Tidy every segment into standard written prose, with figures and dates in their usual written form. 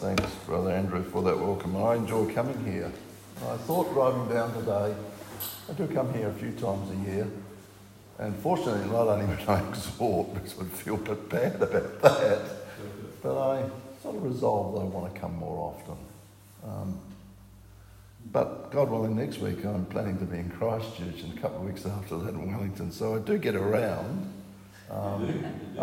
Thanks, Brother Andrew, for that welcome. I enjoy coming here. I thought driving down today, I do come here a few times a year, and fortunately not only when I exhort, because I feel a bit bad about that, but I sort of resolved that I want to come more often. But God willing, next week I'm planning to be in Christchurch, and a couple of weeks after that in Wellington, so I do get around. And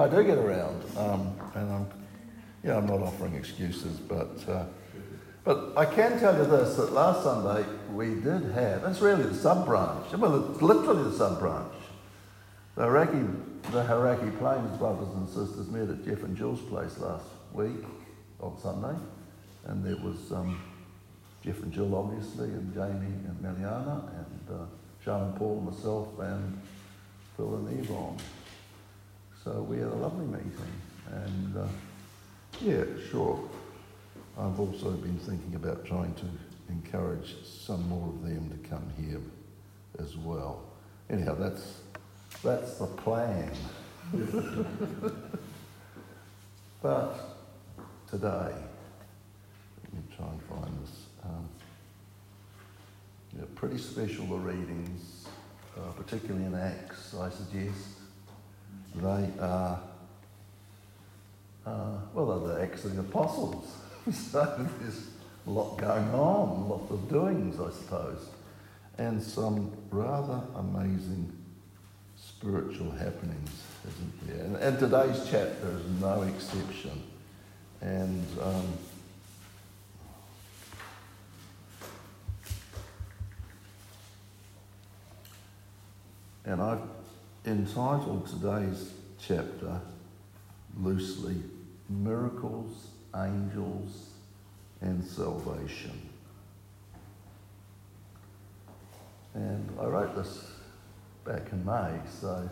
I'm not offering excuses, but I can tell you this, that last Sunday we did have, it's really the sub-branch, well, it's literally the sub-branch. The Hauraki Plains brothers and sisters met at Jeff and Jill's place last week on Sunday, and there was Jeff and Jill, obviously, and Jamie and Meliana, and Sean and Paul, and myself, and Phil and Yvonne. So we had a lovely meeting, and yeah, sure. I've also been thinking about trying to encourage some more of them to come here as well. Anyhow, that's the plan. But today, let me try and find this. Pretty special, the readings, particularly in Acts, I suggest. They are, they're the Acts of the Apostles. So there's a lot going on, a lot of doings, I suppose, and some rather amazing spiritual happenings, isn't there? And today's chapter is no exception. And I've entitled today's chapter loosely, Miracles, Angels and Salvation. And I wrote this back in May, so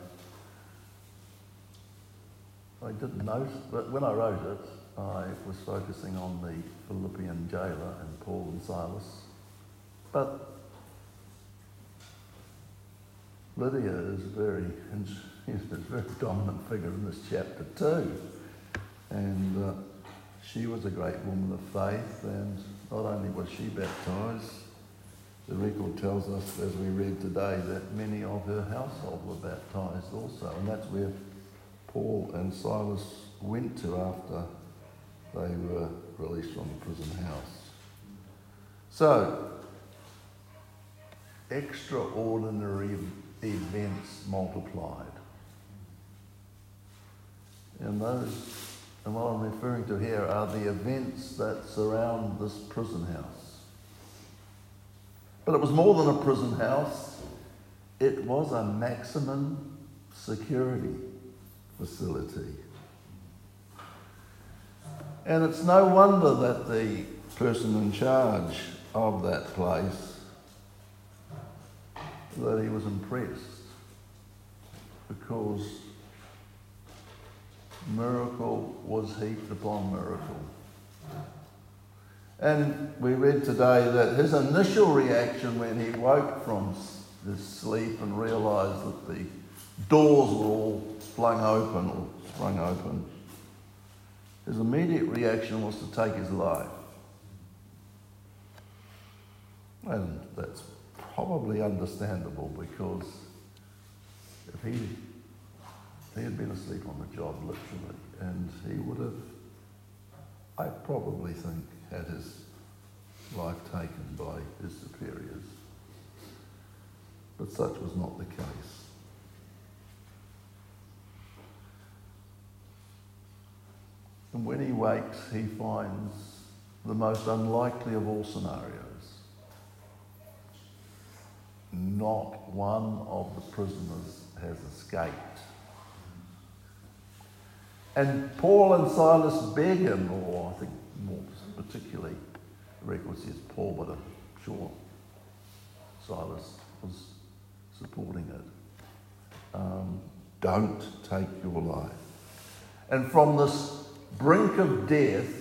I didn't notice, but when I wrote it, I was focusing on the Philippian jailer and Paul and Silas. But Lydia is a very dominant figure in this chapter too. And she was a great woman of faith, and not only was she baptised, the record tells us, as we read today, that many of her household were baptised also. And that's where Paul and Silas went to after they were released from the prison house. So, extraordinary events multiplied. And what I'm referring to here are the events that surround this prison house. But it was more than a prison house. It was a maximum security facility. And it's no wonder that the person in charge of that place, that he was impressed, because miracle was heaped upon miracle. And we read today that his initial reaction when he woke from his sleep and realised that the doors were all sprung open, his immediate reaction was to take his life. And that's probably understandable, because if he had been asleep on the job, literally, and he would have, I probably think, had his life taken by his superiors. But such was not the case. And when he wakes, he finds the most unlikely of all scenarios. Not one of the prisoners has escaped. And Paul and Silas beg him, or I think more particularly, the record says Paul, but I'm sure Silas was supporting it. Don't take your life. And from this brink of death,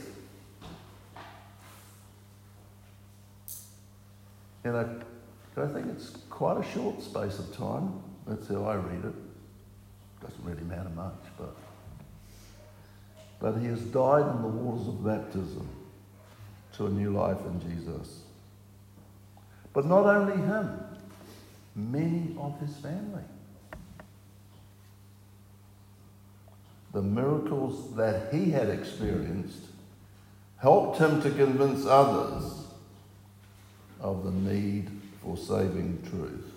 I think it's quite a short space of time. That's how I read it. Doesn't really matter much, but he has died in the waters of baptism. to a new life in Jesus. But not only him, many of his family. The miracles that he had experienced helped him to convince others of the need for saving truth.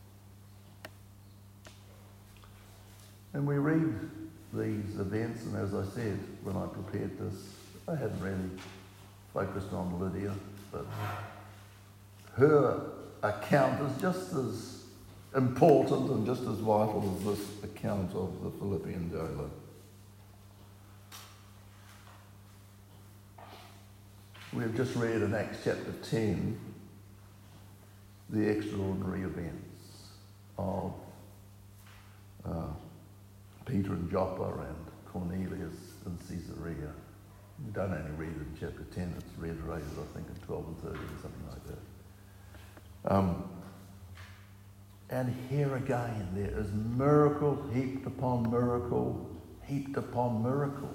And we read these events, and as I said, when I prepared this, I hadn't really focused on Lydia, but her account is just as important and just as vital as this account of the Philippian jailer. We have just read in Acts chapter 10 the extraordinary events of Peter in Joppa and Cornelius in Caesarea. We don't only read it in chapter 10, it's reiterated, I think, in 12 and 13, something like that. And here again, there is miracle heaped upon miracle, heaped upon miracle.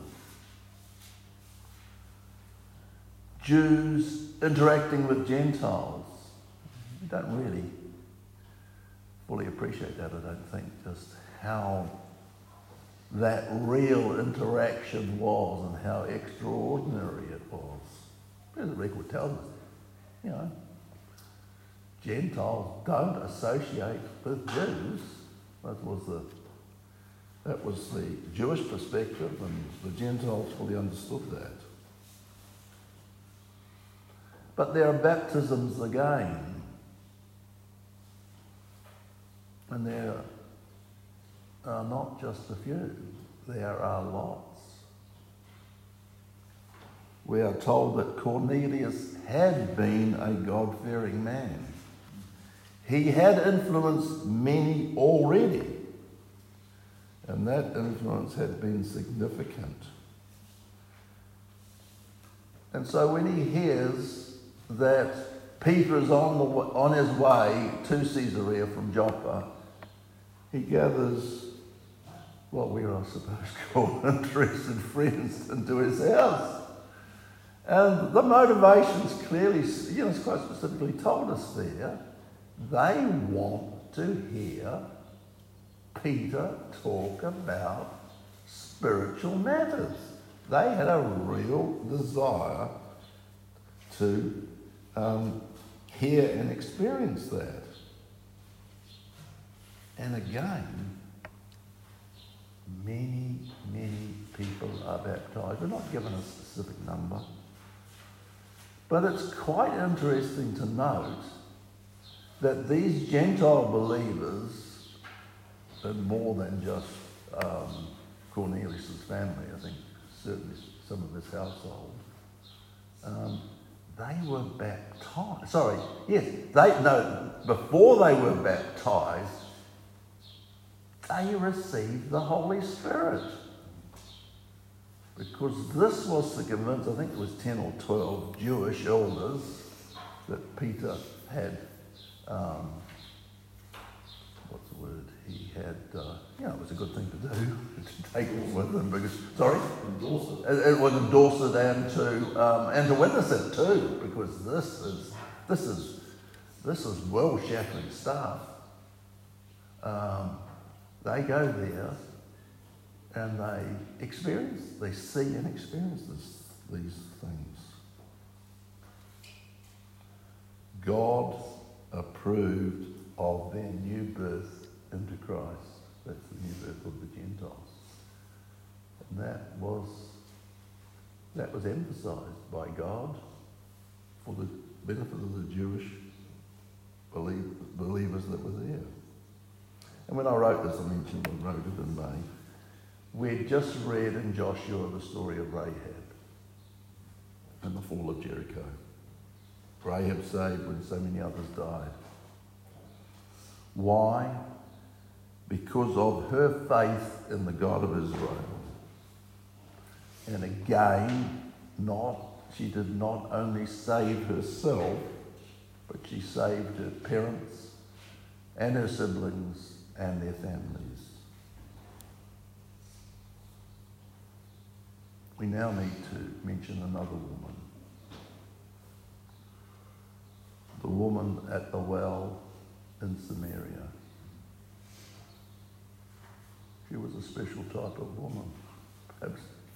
Jews interacting with Gentiles. We don't really fully appreciate that, I don't think, just how that real interaction was and how extraordinary it was. As the record tells us, Gentiles don't associate with Jews. That was the Jewish perspective, and the Gentiles fully understood that. But there are baptisms again, and there are not just a few, there are lots. We are told that Cornelius had been a God-fearing man. He had influenced many already, and that influence had been significant. And so when he hears that Peter is on his way to Caesarea from Joppa, he gathers what we are supposed to call interested friends into his house. And the motivations clearly, it's quite specifically told us there. They want to hear Peter talk about spiritual matters. They had a real desire to hear and experience that. And again, many, many people are baptized. We're not given a specific number. But it's quite interesting to note that these Gentile believers, and more than just Cornelius' family, I think certainly some of his household, they were baptized. Before they were baptized, they received the Holy Spirit. Because this was to convince, I think it was 10 or 12 Jewish elders that Peter had, what's the word? He had, it was a good thing to do, to take it with them because, endorse it. It would endorse it and to witness it too, because this is world-shattering stuff. They go there and they see and experience these things. God approved of their new birth into Christ. That's the new birth of the Gentiles. And that was emphasized by God for the benefit of the Jewish believers that were there. And when I wrote this, I mentioned I wrote it in May. We'd just read in Joshua the story of Rahab and the fall of Jericho. Rahab saved when so many others died. Why? Because of her faith in the God of Israel. And again, she did not only save herself, but she saved her parents and her siblings and their families. We now need to mention another woman, the woman at the well in Samaria. She was a special type of woman, perhaps.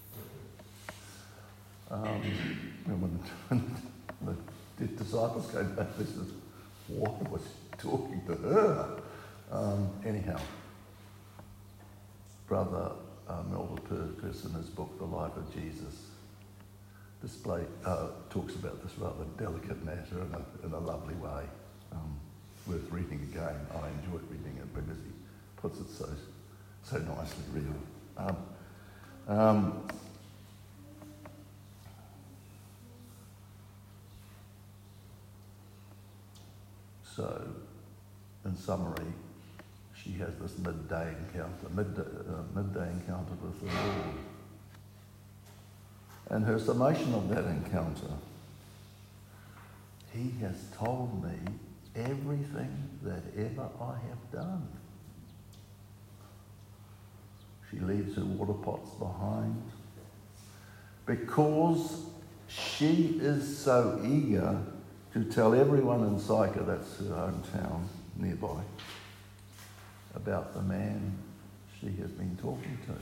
And when the disciples came back, they said, why was he talking to her? Anyhow, Brother Melba Purkis in his book, The Life of Jesus, talks about this rather delicate matter in a lovely way. Worth reading again. I enjoyed reading it because he puts it so nicely, really. So, in summary, she has this midday encounter with the Lord. And her summation of that encounter, he has told me everything that ever I have done. She leaves her water pots behind because she is so eager to tell everyone in Sychar, that's her hometown nearby, about the man she has been talking to.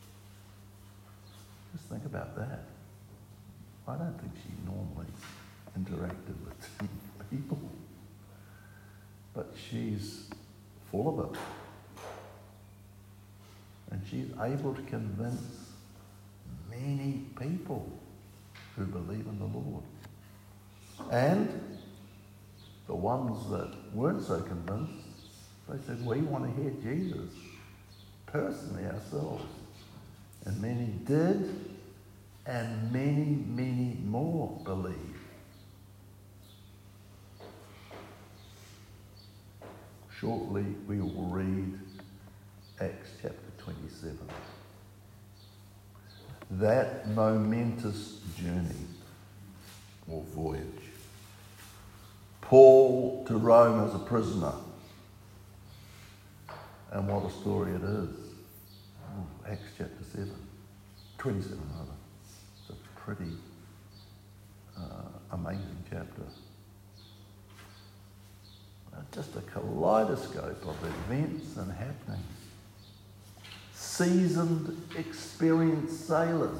Just think about that. I don't think she normally interacted with people, but she's full of it. And she's able to convince many people who believe in the Lord. And the ones that weren't so convinced, they said, we want to hear Jesus personally ourselves. And many did, and many, many more believe. Shortly we will read Acts chapter 27. That momentous journey or voyage. Paul to Rome as a prisoner. And what a story it is. Acts chapter 27 rather. It's a pretty amazing chapter. Just a kaleidoscope of events and happenings. Seasoned, experienced sailors,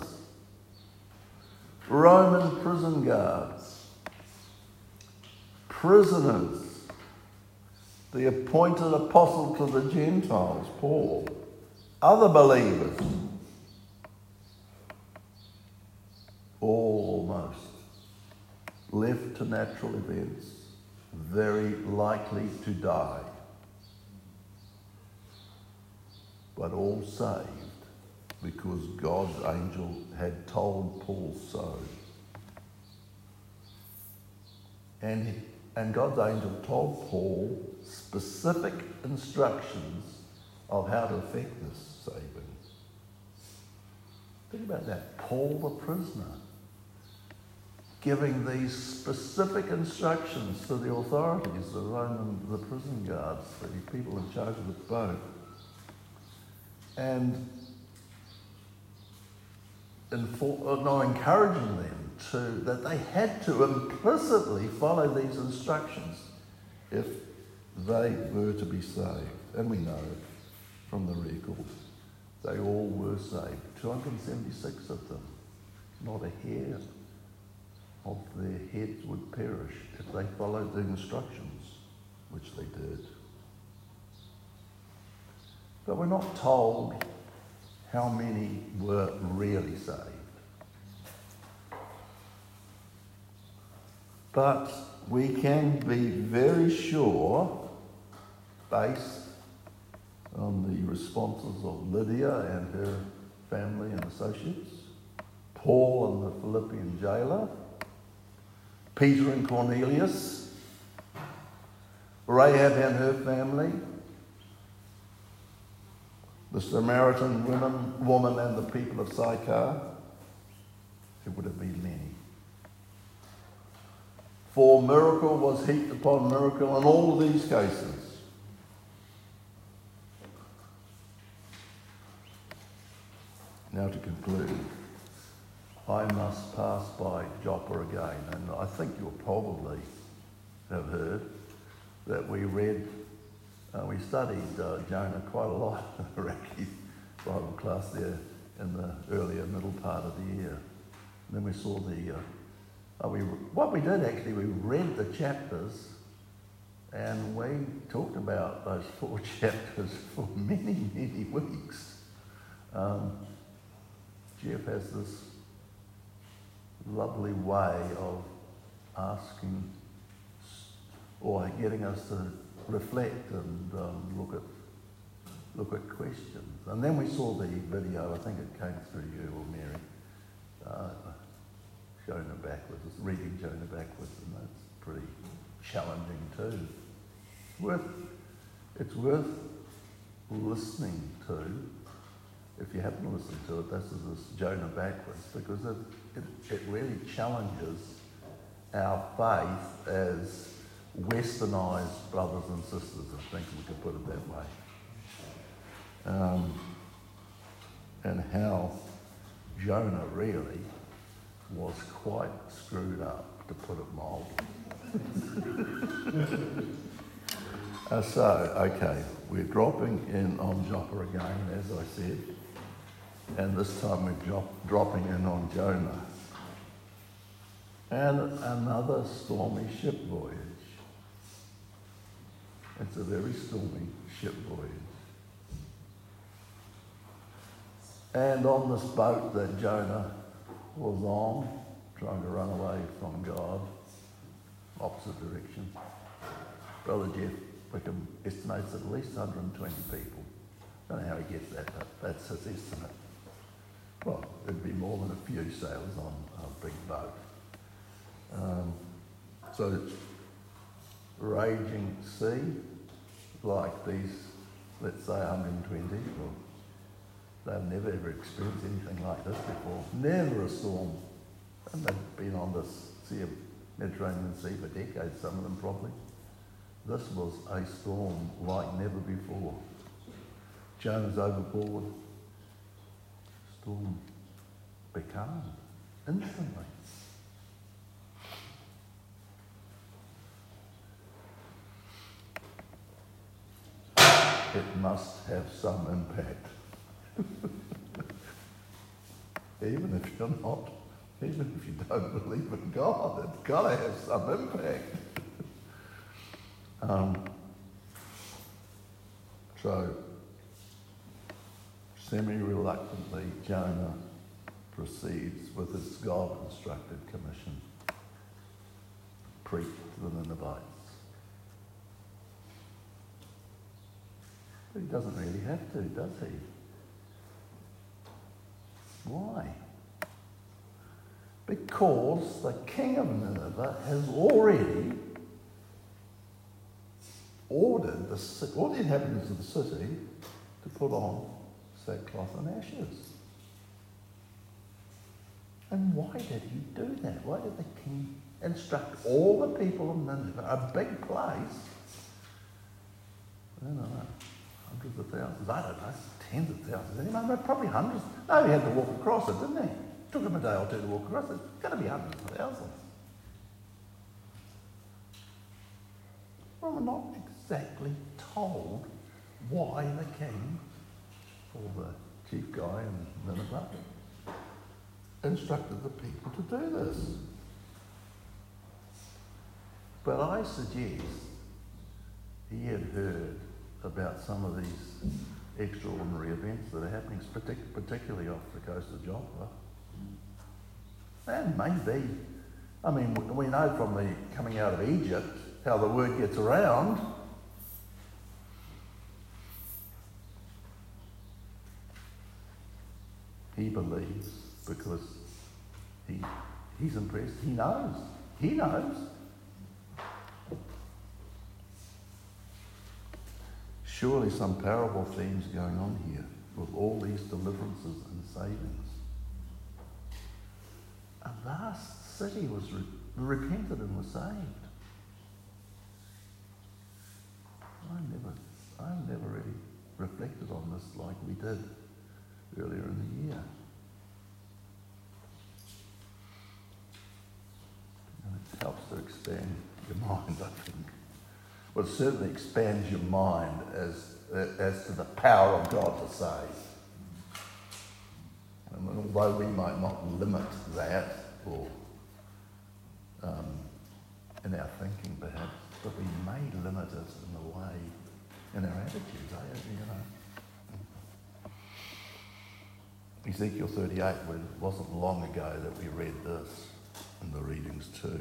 Roman prison guards, prisoners, the appointed apostle to the Gentiles, Paul, other believers, all almost left to natural events, very likely to die, but all saved because God's angel had told Paul so. And God's angel told Paul specific instructions of how to effect this saving. Think about that. Paul the prisoner giving these specific instructions to the authorities, the prison guards, the people in charge of the boat. And encouraging them that they had to implicitly follow these instructions if they were to be saved. And we know from the records, they all were saved. 276 of them. Not a hair of their heads would perish if they followed the instructions, which they did. But we're not told how many were really saved. But we can be very sure, based on the responses of Lydia and her family and associates, Paul and the Philippian jailer, Peter and Cornelius, Rahab and her family, the Samaritan woman and the people of Sychar. It would have been many. For miracle was heaped upon miracle in all of these cases. Now to conclude, I must pass by Joppa again, and I think you'll probably have heard that we read, we studied Jonah quite a lot in the Iraqi Bible class there in the earlier middle part of the year. And then we saw what we did actually, we read the chapters and we talked about those 4 chapters for many, many weeks. Jeff has this lovely way of asking or getting us to reflect and look at questions. And then we saw the video, I think it came through you or Mary, Jonah backwards, reading Jonah backwards, and that's pretty challenging too. It's worth listening to. If you haven't listened to it, this is this Jonah backwards, because it really challenges our faith as westernised brothers and sisters, I think we could put it that way. And how Jonah really was quite screwed up, to put it mildly. Okay, we're dropping in on Joppa again, as I said, and this time we're dropping in on Jonah. And another stormy ship voyage. It's a very stormy ship voyage. And on this boat that Jonah was on, trying to run away from God, opposite direction, Brother Jeff Wickham estimates at least 120 people. I don't know how he gets that, but that's his estimate. Well, it'd be more than a few sailors on a big boat. So raging sea, like these, let's say 120, well, they've never ever experienced anything like this before. Never a storm. And they've been on this Mediterranean Sea for decades, some of them probably. This was a storm like never before. Jonah's overboard. Storm becalmed instantly. It must have some impact. Even if you don't believe in God, it's got to have some impact. So, semi-reluctantly, Jonah proceeds with his God-instructed commission. Preach to the Ninevites. But he doesn't really have to, does he? Why? Because the king of Nineveh has already ordered all the inhabitants of the city to put on sackcloth and ashes. And why did he do that? Why did the king instruct all the people of Nineveh, a big place? I don't know, hundreds of thousands, I don't know, tens of thousands, anyway, probably hundreds. No, he had to walk across it, didn't he? It took him a day or two to walk across it. It's going to be hundreds of thousands. Well, we're not exactly told why the king, or the chief guy in Nineveh, instructed the people to do this. But I suggest he had heard about some of these extraordinary events that are happening, particularly off the coast of Joppa. And maybe, I mean, we know from the coming out of Egypt how the word gets around. He believes because he's impressed. He knows. He knows. Surely some parable themes going on here with all these deliverances and savings. A vast city was repented and was saved. I've never really reflected on this like we did earlier in the year. And it helps to expand your mind, I think. Well, it certainly expands your mind as to the power of God to save. And although we might not limit that, or in our thinking perhaps, but we may limit it in a way, in our attitudes, Ezekiel 38, it wasn't long ago that we read this in the readings too.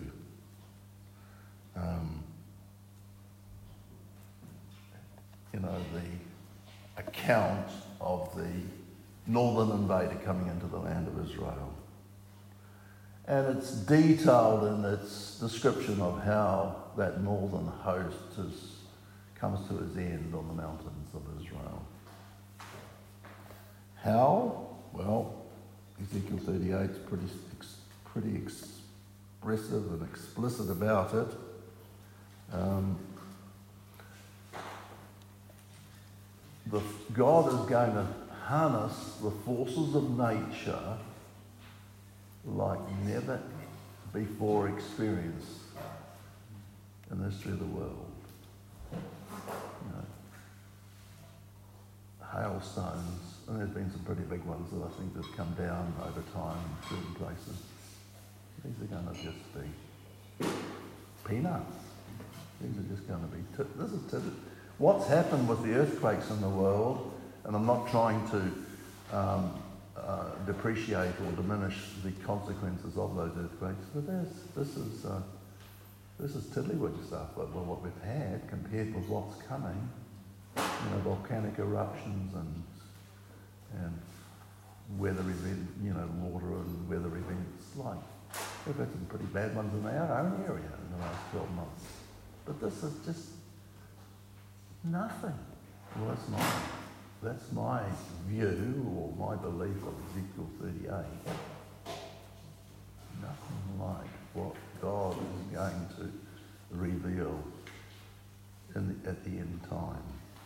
The account of the northern invader coming into the land of Israel. And it's detailed in its description of how that northern host comes to its end on the mountains of Israel. How? Well, Ezekiel 38 is pretty expressive and explicit about it. God is going to harness the forces of nature like never before experienced in the history of the world. Hailstones, and there's been some pretty big ones that I think have come down over time in certain places. These are going to just be peanuts. These are just going to be... What's happened with the earthquakes in the world, and I'm not trying to depreciate or diminish the consequences of those earthquakes, but this is tiddlywink stuff. But what we've had compared with what's coming, volcanic eruptions and weather event, water and weather events. Like we've had some pretty bad ones in our own area in the last 12 months. But this is just nothing. Well, that's my view or my belief of Ezekiel 38. Nothing like what God is going to reveal at the end time.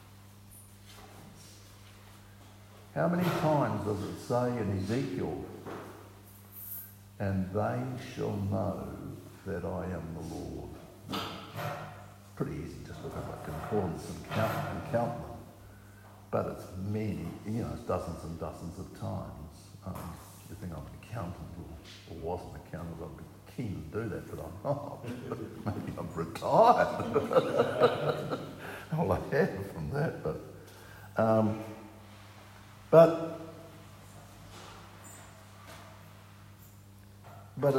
How many times does it say in Ezekiel, and they shall know that I am the Lord? Pretty easy, just look at the concordance and count them. But it's many, it's dozens and dozens of times. You think I'm an accountant or wasn't an accountant, I'd be keen to do that, but I'm not. Maybe I'm retired. All I have from that, but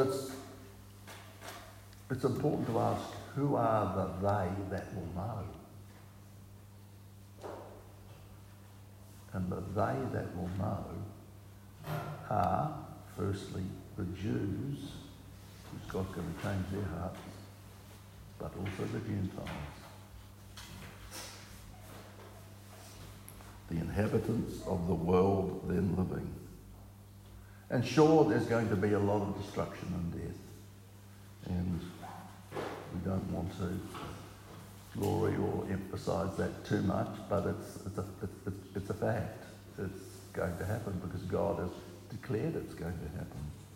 it's important to ask, who are the they that will know? And the they that will know are, firstly, the Jews, who's God's going to change their hearts, but also the Gentiles. The inhabitants of the world then living. And sure, there's going to be a lot of destruction and death. And we don't want to glory or emphasise that too much, but it's a fact. It's going to happen because God has declared it's going to happen.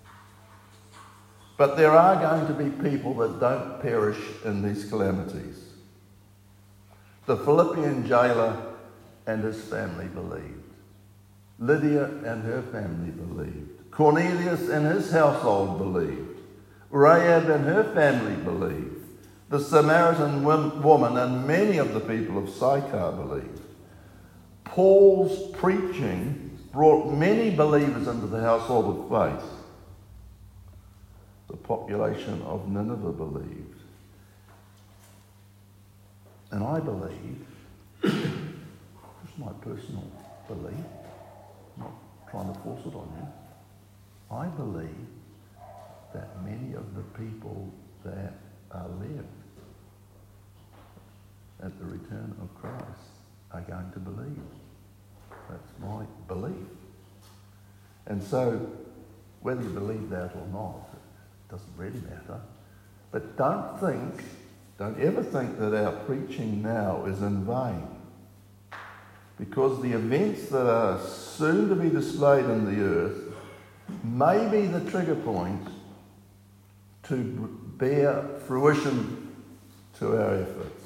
But there are going to be people that don't perish in these calamities. The Philippian jailer and his family believed. Lydia and her family believed. Cornelius and his household believed. Rahab and her family believed. The Samaritan woman and many of the people of Sychar believed. Paul's preaching brought many believers into the household of faith. The population of Nineveh believed. And I believe, this is my personal belief, I'm not trying to force it on you, I believe that many of the people that are left at the return of Christ are going to believe. That's my belief. And so, whether you believe that or not, it doesn't really matter. But don't ever think that our preaching now is in vain. Because the events that are soon to be displayed in the earth may be the trigger point to bear fruition to our efforts.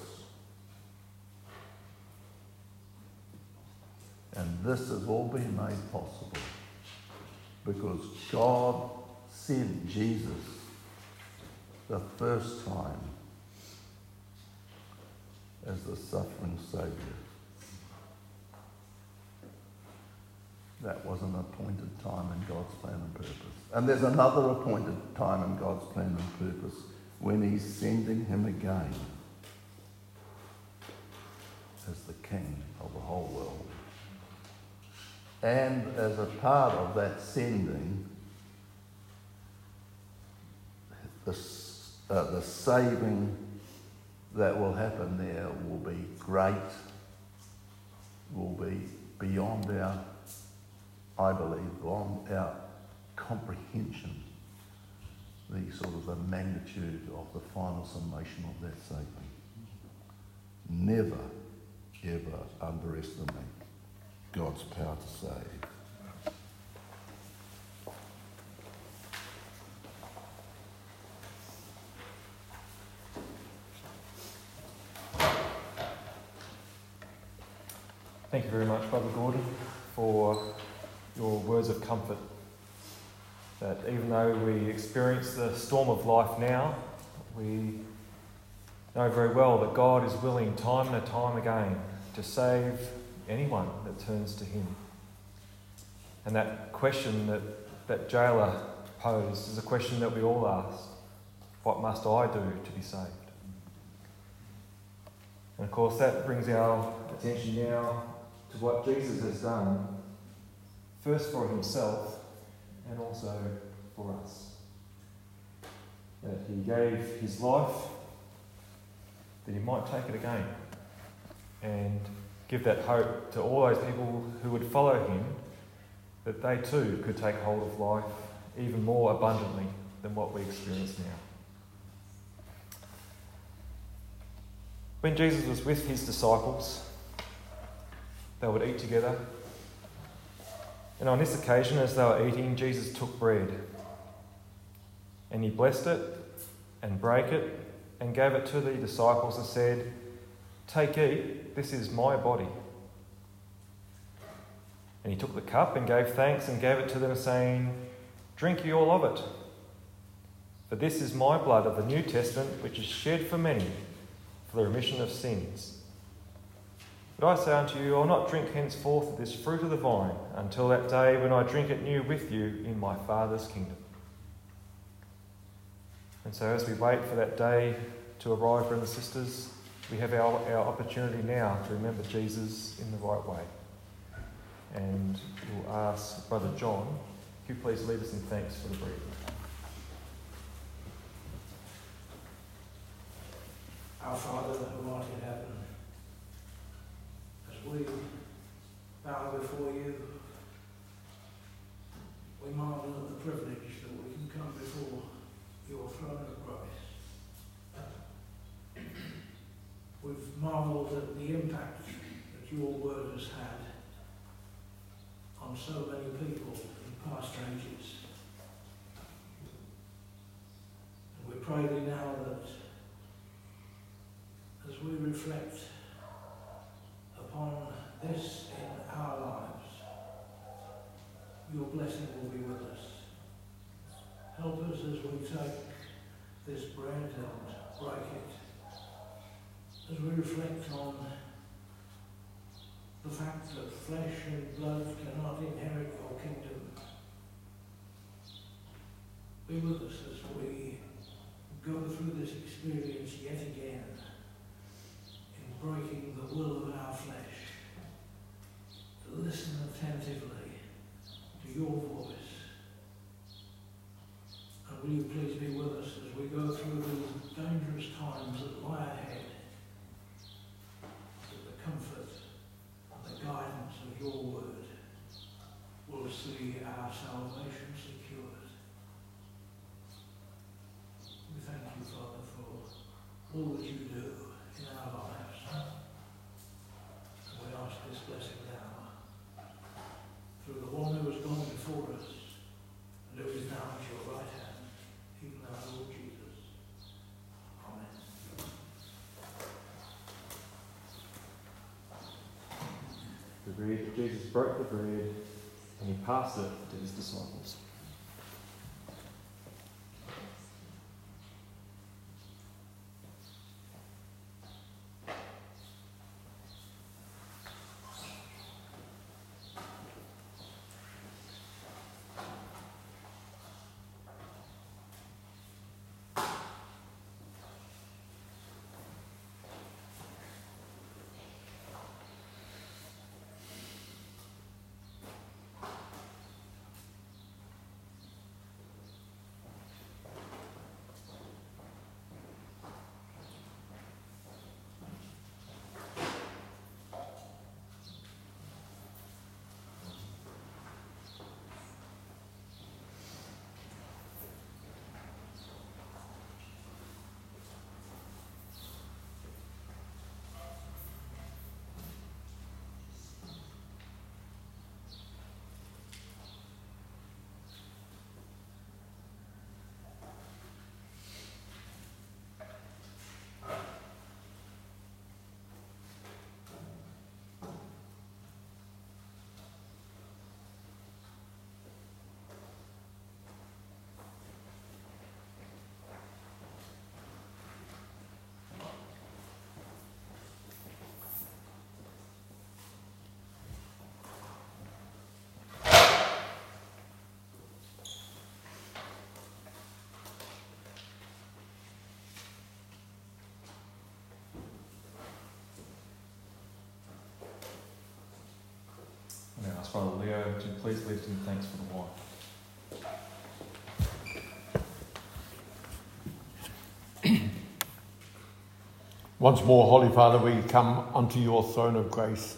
And this has all been made possible because God sent Jesus the first time as the suffering Saviour. That was an appointed time in God's plan and purpose. And there's another appointed time in God's plan and purpose when he's sending him again as the King of the whole world. And as a part of that sending, the saving that will happen there will be great, will be beyond our, I believe, beyond our comprehension, the sort of the magnitude of the final summation of that saving. Never, ever underestimate God's power to save. Thank you very much, Brother Gordon, for your words of comfort. That even though we experience the storm of life now, we know very well that God is willing time and time again to save anyone that turns to him. And that question that jailer posed is a question that we all ask. What must I do to be saved? And of course that brings our attention now to what Jesus has done, first for himself and also for us. That he gave his life that he might take it again and give that hope to all those people who would follow him, that they too could take hold of life even more abundantly than what we experience now. When Jesus was with his disciples, they would eat together. And on this occasion, as they were eating, Jesus took bread and he blessed it and brake it and gave it to the disciples and said, "Take, eat, this is my body." And he took the cup and gave thanks and gave it to them, saying, "Drink ye all of it. For this is my blood of the New Testament, which is shed for many for the remission of sins. But I say unto you, I will not drink henceforth of this fruit of the vine until that day when I drink it new with you in my Father's kingdom." And so as we wait for that day to arrive, brothers and sisters, we have our opportunity now to remember Jesus in the right way. And we'll ask Brother John, could you please lead us in thanks for the bread. Our Father who art in heaven, as we bow before you, we marvel at the privilege that we can come before your throne of grace. We've marvelled at the impact that your word has had on so many people in past ages. And we pray thee now that as we reflect upon this in our lives, your blessing will be with us. Help us as we take this bread and break it, as we reflect on the fact that flesh and blood cannot inherit your kingdom. Be with us as we go through this experience yet again, breaking the will of our flesh, to listen attentively to your voice. And will you please be with us as we go through these dangerous times that lie ahead, that the comfort and the guidance of your word will see our salvation secured. We thank you, Father, for all that you do in our lives. We ask this blessing now through the one who has gone before us and who is now at your right hand, even our Lord Jesus. Amen. bread. Jesus broke the bread and he passed it to his disciples. I'm going to ask Father Leo to please lead us in thanks for the wine. Once more, Holy Father, we come unto your throne of grace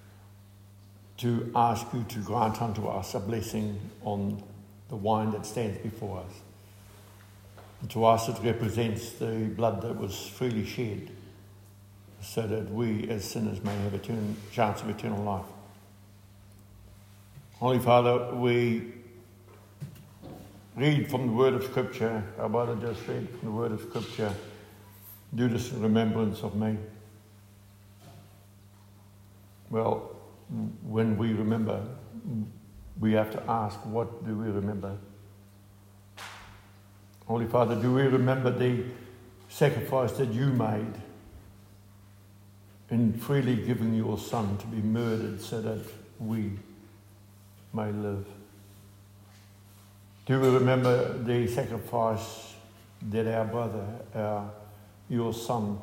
to ask you to grant unto us a blessing on the wine that stands before us. And to us it represents the blood that was freely shed so that we as sinners may have a chance of eternal life. Holy Father, we read from the word of Scripture, our brother just read from the word of Scripture, do this in remembrance of me. Well, when we remember, we have to ask, what do we remember? Holy Father, do we remember the sacrifice that you made in freely giving your Son to be murdered so that we may live? Do we remember the sacrifice that our brother, your Son,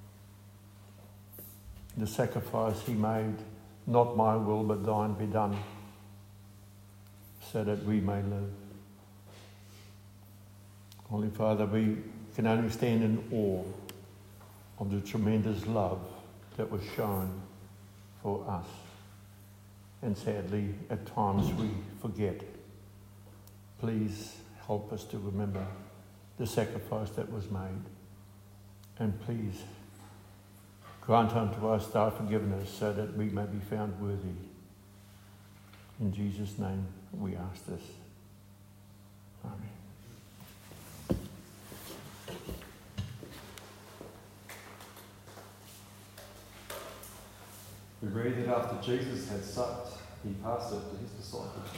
the sacrifice he made, not my will but thine be done, so that we may live? Holy Father, we can only stand in awe of the tremendous love that was shown for us. And sadly, at times we forget. Please help us to remember the sacrifice that was made. And please grant unto us thy forgiveness so that we may be found worthy. In Jesus' name we ask this. Amen. We read that after Jesus had supped, he passed it to his disciples.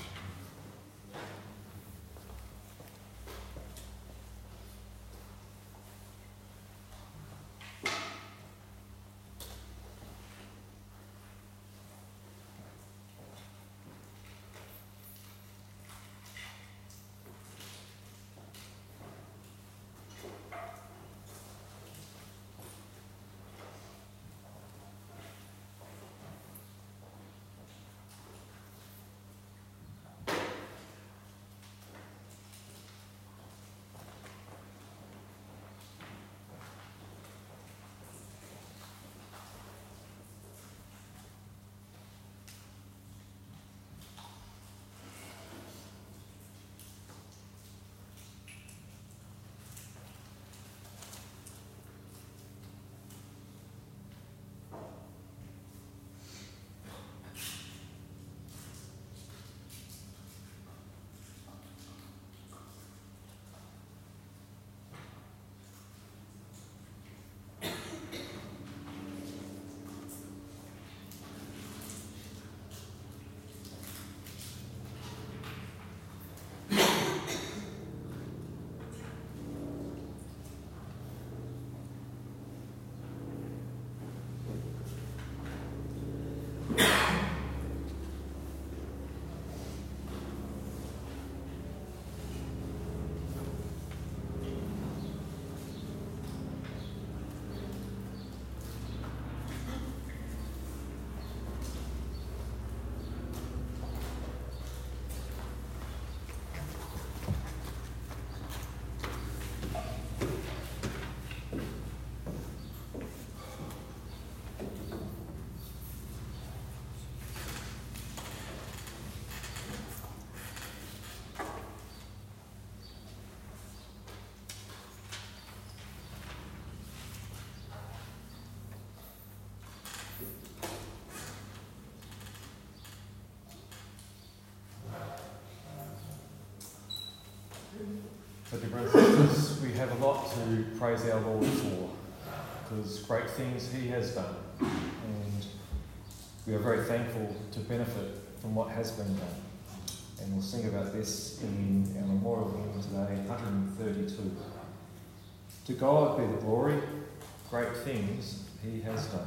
But dear brothers and sisters, we have a lot to praise our Lord for, because great things He has done, and we are very thankful to benefit from what has been done. And we'll sing about this in our memorial hymn today, 132. To God be the glory, great things He has done.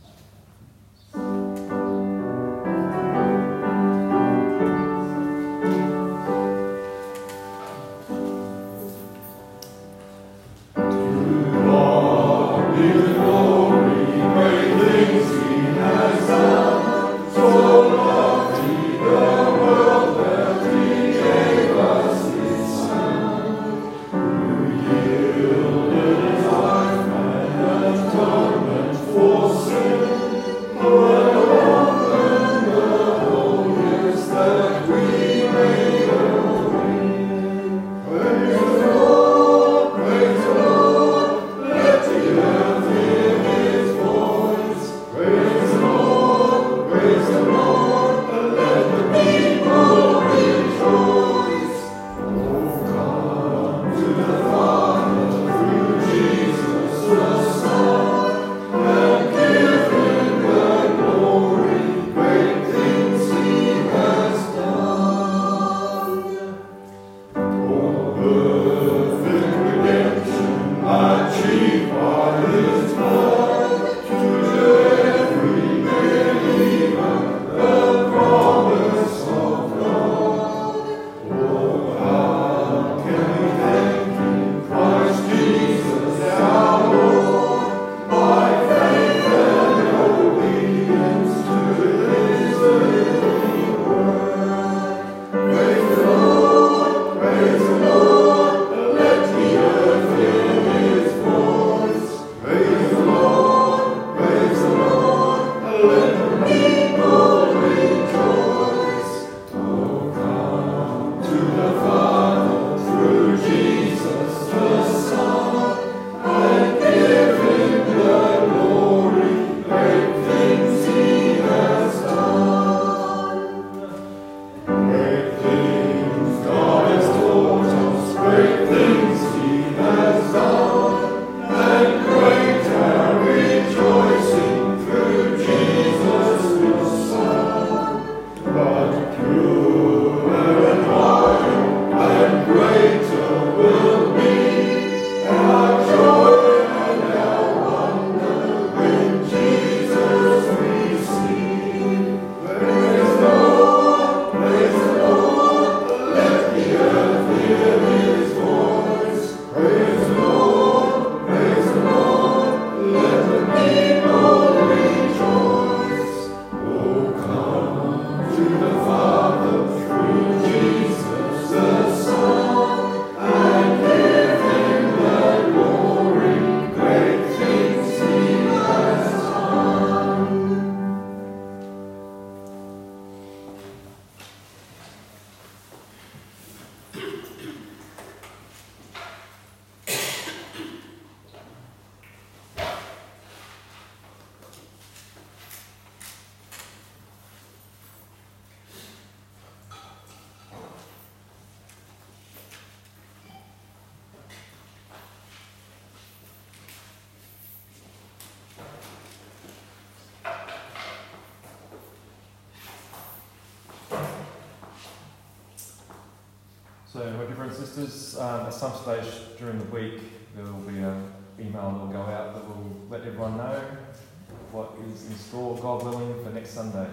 So, my dear brothers and sisters, at some stage during the week, there will be an email that will go out that will let everyone know what is in store, God willing, for next Sunday.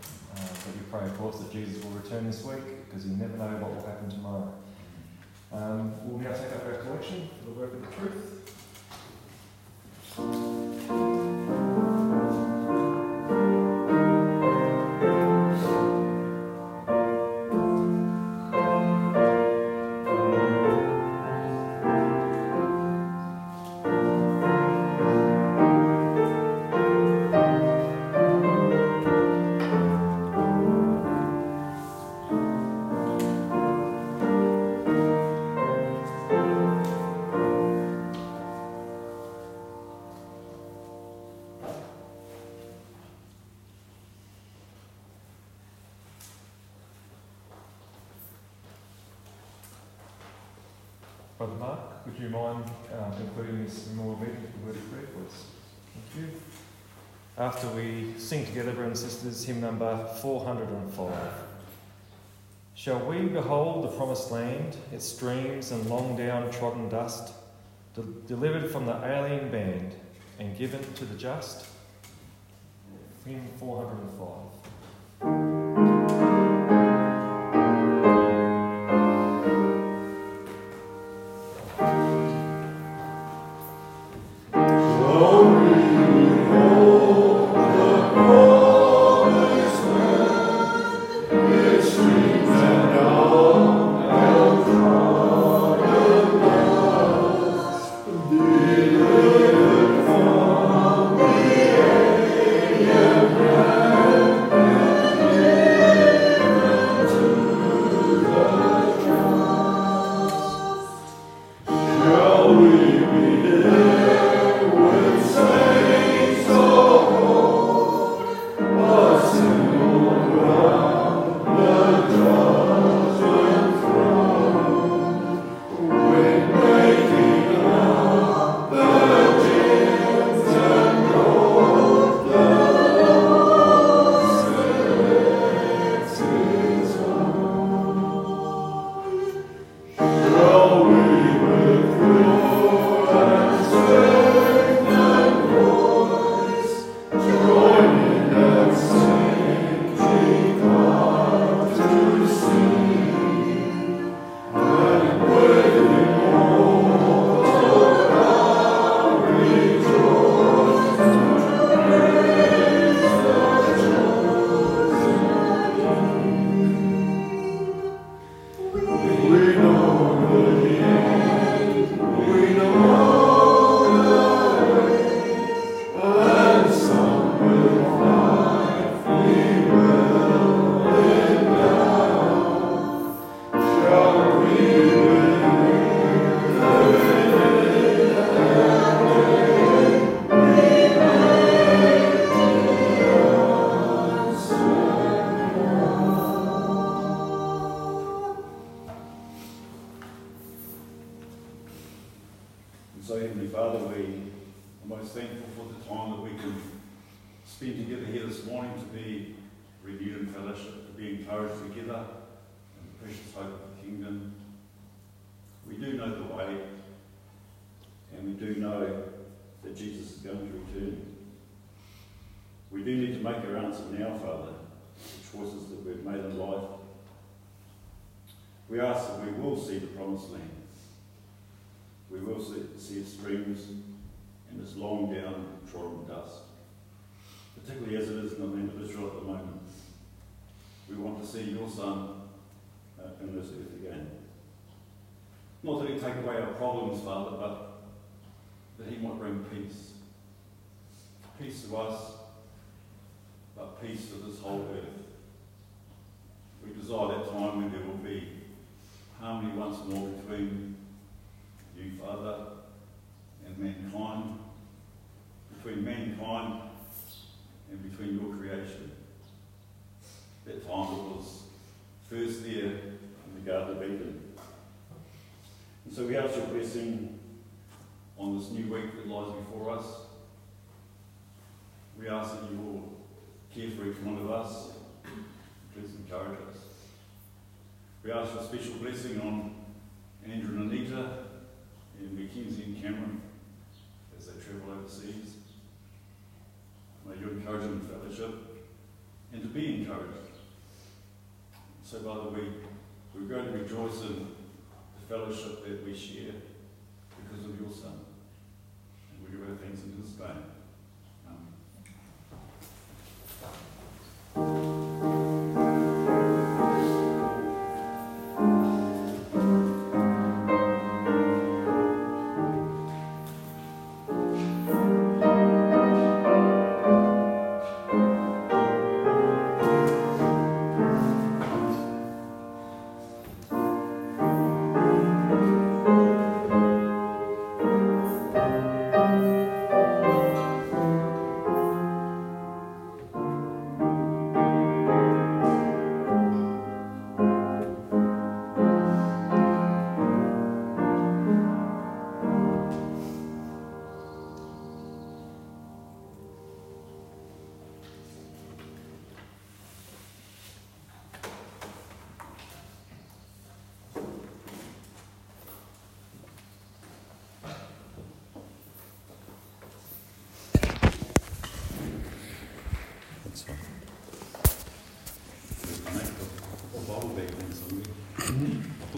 But we pray, of course, that Jesus will return this week, because you never know what will happen tomorrow. We'll now take up our collection for the work of the truth. Brother Mark, would you mind including this memorial meeting for the word of prayer, please? Thank you. After we sing together, brothers and sisters, hymn number 405. Shall we behold the promised land, its streams and long down trodden dust, delivered from the alien band and given to the just? Hymn 405. We ask that we will see the promised land. We will see its streams and its long down trodden dust, particularly as it is in the land of Israel at the moment. We want to see your Son in this earth again. Not that he take away our problems, Father, but that he might bring peace. Peace to us, but peace to this whole earth. We desire that time when there will be harmony once more between you, Father, and mankind, between mankind and between your creation. That time that was first there in the Garden of Eden. And so we ask your blessing on this new week that lies before us. We ask that you will care for each one of us. Please encourage us. We ask for a special blessing on Andrew and Anita and Mackenzie and Cameron as they travel overseas. May you encourage them in fellowship and to be encouraged. So, Father, we're going to rejoice in the fellowship that we share because of your Son. And we give our thanks in his name.